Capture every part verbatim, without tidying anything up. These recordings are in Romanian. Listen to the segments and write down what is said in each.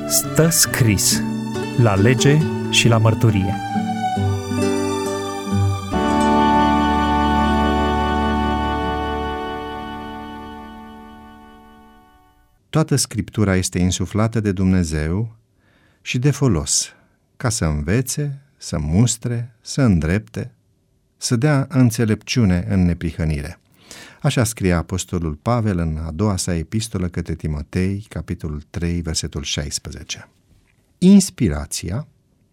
Stă scris la lege și la mărturie. Toată Scriptura este insuflată de Dumnezeu și de folos, ca să învețe, să mustre, să îndrepte, să dea înțelepciune în neprihănire. Așa scrie apostolul Pavel în a doua sa epistolă către Timotei, capitolul trei, versetul șaisprezece. Inspirația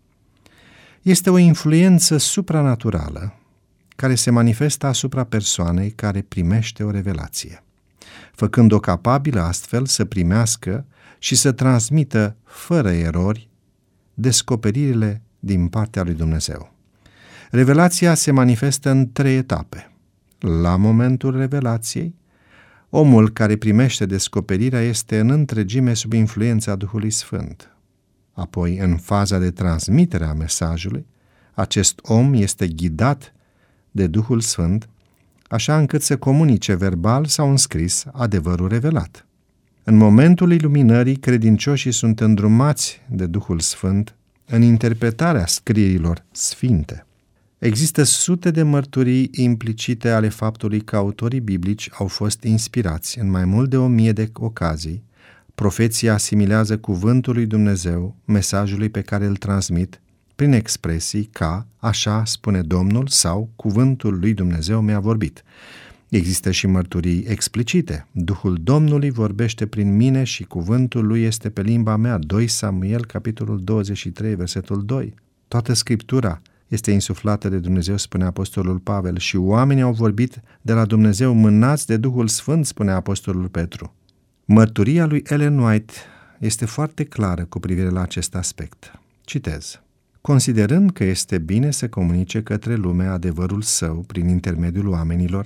este o influență supranaturală care se manifestă asupra persoanei care primește o revelație, făcând-o capabilă astfel să primească și să transmită fără erori descoperirile din partea lui Dumnezeu. Revelația se manifestă în trei etape. La momentul revelației, omul care primește descoperirea este în întregime sub influența Duhului Sfânt. Apoi, în faza de transmitere a mesajului, acest om este ghidat de Duhul Sfânt, așa încât să comunice verbal sau în scris adevărul revelat. În momentul iluminării, credincioșii sunt îndrumați de Duhul Sfânt în interpretarea scrierilor sfinte. Există sute de mărturii implicite ale faptului că autorii biblici au fost inspirați în mai mult de o mie de ocazii. Profeții asimilează cuvântul lui Dumnezeu, mesajului pe care îl transmit, prin expresii ca, așa spune Domnul, sau cuvântul lui Dumnezeu mi-a vorbit. Există și mărturii explicite. Duhul Domnului vorbește prin mine și cuvântul lui este pe limba mea. doi Samuel, capitolul douăzeci și trei, versetul doi. Toată Scriptura este insuflată de Dumnezeu, spune apostolul Pavel, și oamenii au vorbit de la Dumnezeu mânați de Duhul Sfânt, spune apostolul Petru. Mărturia lui Ellen White este foarte clară cu privire la acest aspect. Citez. Considerând că este bine să comunice către lume adevărul său prin intermediul oamenilor,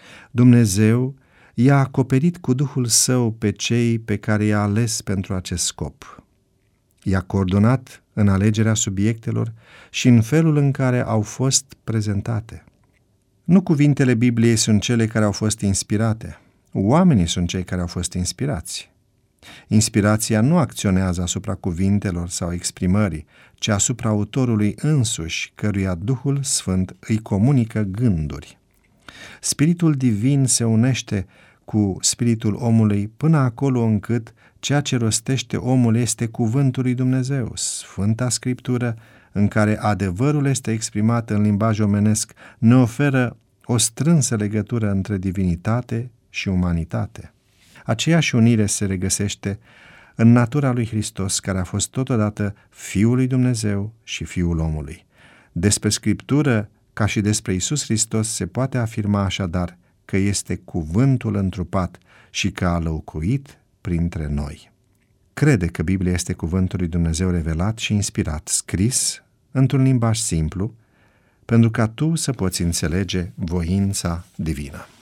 Dumnezeu i-a acoperit cu Duhul Său pe cei pe care i-a ales pentru acest scop. I-a coordonat în alegerea subiectelor și în felul în care au fost prezentate. Nu cuvintele Bibliei sunt cele care au fost inspirate, oamenii sunt cei care au fost inspirați. Inspirația nu acționează asupra cuvintelor sau exprimării, ci asupra autorului însuși, căruia Duhul Sfânt îi comunică gânduri. Spiritul divin se unește cu spiritul omului până acolo încât ceea ce rostește omul este cuvântul lui Dumnezeu, Sfânta Scriptură, în care adevărul este exprimat în limbaj omenesc, ne oferă o strânsă legătură între divinitate și umanitate. Aceeași unire se regăsește în natura lui Hristos, care a fost totodată Fiul lui Dumnezeu și Fiul omului. Despre Scriptură, ca și despre Iisus Hristos, se poate afirma așadar că este cuvântul întrupat și că a locuit printre noi. Crede că Biblia este cuvântul lui Dumnezeu revelat și inspirat, scris într-un limbaj simplu, pentru ca tu să poți înțelege voința divină.